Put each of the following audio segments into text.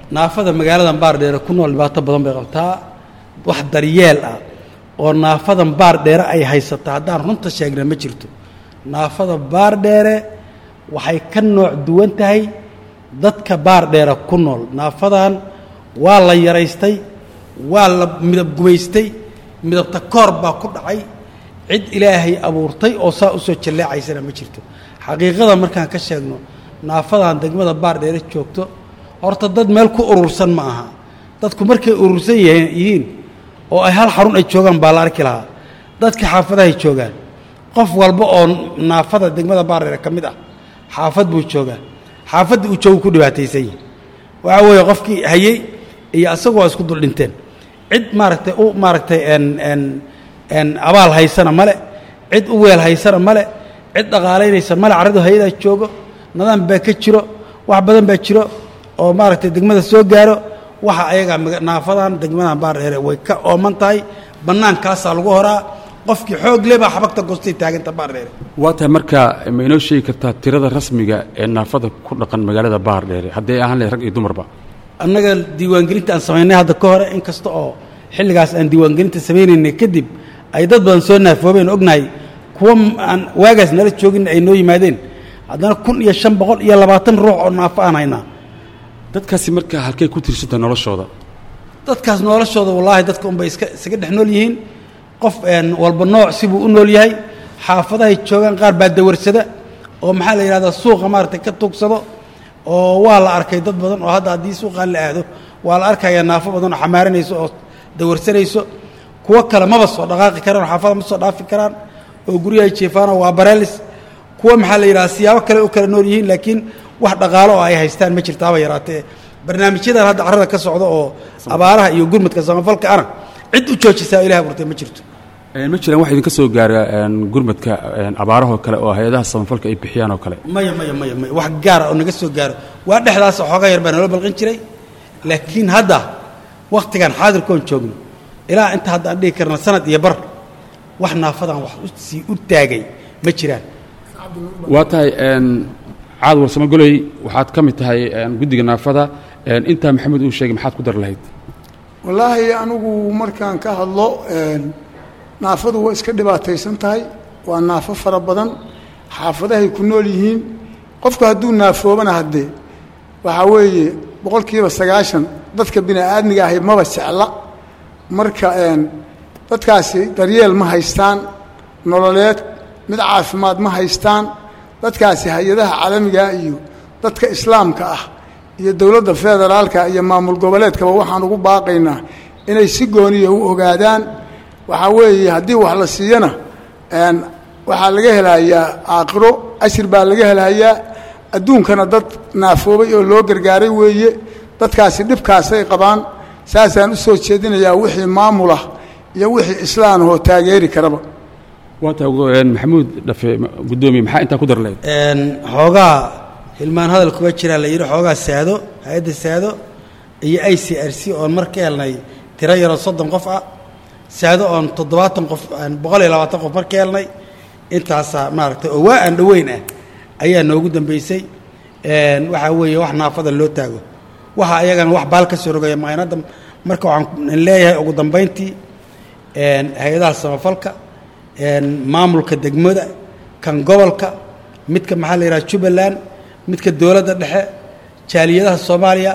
naafada magaaladan baardheere ku nool dhibaato badan bay qabtaa wax daryeel ah oo naafadan baardheere ay haysataa haddaan runta sheegna ma jirto naafada baardheere waxay ka nooc duwan tahay dadka baardheere ku nool naafadan waa la yaraystay waa la midab gumaystay midabta koor baa ku dhacay cid ilaahay abuurtay oo saa u soo jaleecaysana ma jirto xaqiiqada markaan ka sheegno naafadan degmada baardheere joogto horta dad meel ku urursan ma aha dadku markay urursan yihiin oo ay hal xarun ay joogaan baa la arki lahaa dadka xaafadahay joogaan qof walba oo naafada degmada baardheere ka mid ah xaafad buu joogaa xaafadda uu joogu ku dhibaataysan yihin waxaa weeye qofkii hayey iyo asagu waa isku dul dhinteen cid maaragtay abaal haysana male cid u weel haysana male cid dhaqaalaynaysa male carradu hay-adaa joogo nidaam baa ka jiro wax badan baa jiro oo maaragtay degmada soo gaaro waxa ayaga naafadan degmadan baardheere way ka ooman tahay bannaankaasaa lagu horaa qofkii xoog le baa xabagta goostay taaganta baardheere waa tahay marka ma inoo sheegi kartaa tirada rasmiga ee naafada ku dhaqan magaalada baardheere hadday ahaan lahay rag iyo dumarba annaga diiwaangelinta aan samaynay hadda ka hore in kasta oo xilligaas aan diiwaangelinta samaynaynay kadib ay dad badan soo naafoobeen ognahay kuwa aan waagaas nala joogin ay noo yimaadeen haddana 1520 ruux oo naafo aan haynaa dadkaasi marka halkay ku tiirsanta noloshooda dadkaas noloshooda wallaahi dadka unbay isaga dhex nool yihiin qof walba nooc sibuu u nool yahay xaafadahay joogaan qaar baa dawarsada oo maxaa la yidhahdaa suuqa maaragtay ka tuugsado oo waa la arkay dad badan oo hadda haddii suuqaan la aado waa la arkayaa naafo badan oo xamaaranayso oo dawarsanayso kuwo kale maba soo dhaqaaqi karaan oo xaafada ma soo dhaafi karaan oo guryahay jeefaanoo waa bareelis kuwa maxaa la yidhahdaa siyaabo kale u kala nool yihiin laakiin wax dhaqaalo oo ay haystaan ma jirtaaba yaraatee barnaamijyadan hadda carrada ka socda oo abaaraha iyo gurmadka samafalka ana cid u joojisaa ilaah abuurtay ma jirto ma jiraan wax idinka soo gaara gurmadka abaarahoo kale oo hay-adaha samafalka ay bixiyaan oo kale maya wax gaara oo naga soo gaaro waa dhexdaas xoogaa yar baa naloo balqin jiray laakiin hadda wakhtigan xaadirkoon joogno ilaa inta hadda aan dhihi karna sanad iyo bar wax naafadan wax sii u taagay ma jiraan waa tahay caad warsamo goley waxaad ka mid tahay guddiga naafada intaa maxamed uu sheegay maxaad ku dar lahayd wallaahi anigu markaan ka hadlo naafadu waa iska dhibaataysan tahay waa naafo fara badan xaafadahay ku nool yihiin qofku hadduu naafoobana haddee waxaa weeye 90% dadka bini aadmiga ahi maba jecla marka dadkaasi daryeel ma haystaan nololeed mid caafimaad ma haystaan dadkaasi hay-adaha caalamiga iyo dadka islaamka ah iyo dowladda federaalka iyo maamul goboleedkaba waxaan ugu baaqaynaa inay si gooniya u ogaadaan waxaa weeye haddii wax la siiyana waxaa laga helayaa aakhiro ashir baa laga helayaa adduunkana dad naafoobay oo loo gargaaray weeye dadkaasi dhibkaasay qabaan saasaan u soo jeedinayaa wixii maamulah iyo wixii islaan oo taageeri karaba waa tahay maxamuud dhafe guddoomiye maxaa intaa ku dar lahayd xoogaa hilmaan hadal kuga jiraa la yidhi xoogaa saado hay-adda saado iyo ICRC oon mar ka helnay tiro yaroo 30 qof ah saado oon 70 qof 120 qof mar ka helnay intaasaa maaragtay oo waa aan dhoweyn ah ayaa noogu dambaysay waxaa weeye wax naafada loo taago waxa ayagana wax baal ka soo rogaya maaynadda marka waxaan leeyahay ugu dambayntii hay-adaha samafalka maamulka degmada kan gobolka midka maxaa la yidhaha Jubbaland midka dowladda dhexe jaaliyadaha Soomaaliya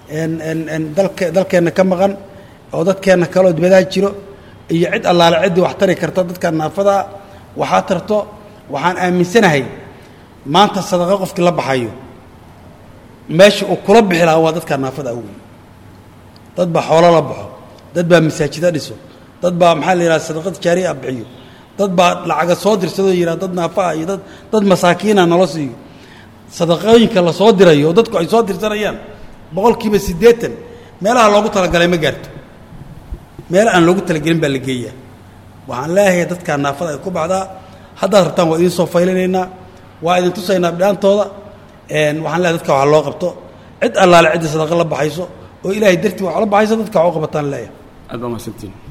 dalkeena ka maqan oo dadkeena kale oo dibadaha jiro iyo cid allaale cid wax tari karta dadka naafada waxaa tarto waxaan aaminsanahay maanta sadaqa qofkii la baxayo meesha uu kula bixi lahaa waa dadka naafada awgeed dad baa xoolo la baxo dad baa masaajida dhiso dad baa maxaa la yidhaha sadaqad jaariya bixiyo dad baa lacaga soo dirsadoo yidhaha dad naafa iyo dad masaakiina nala siiyo sadaqooyinka la soo dirayo oo dadku ay soo dirsanayaan 80% meelaha loogu talagalay ma gaarto meel aan loogu talagelin baa la geeyaa waxaan leeyahay dadka naafada ay ku baxdaa haddaad rabtaan waa idin soo faylinaynaa waa idin tusaynaa bidhaantooda waxaan leeyahay dadka waxa loo qabto cid allaale cid sadaqa la baxayso oo ilaahay dartii wax la baxayso dadka wax u qabataan leeyahay aad baa mahadsantiin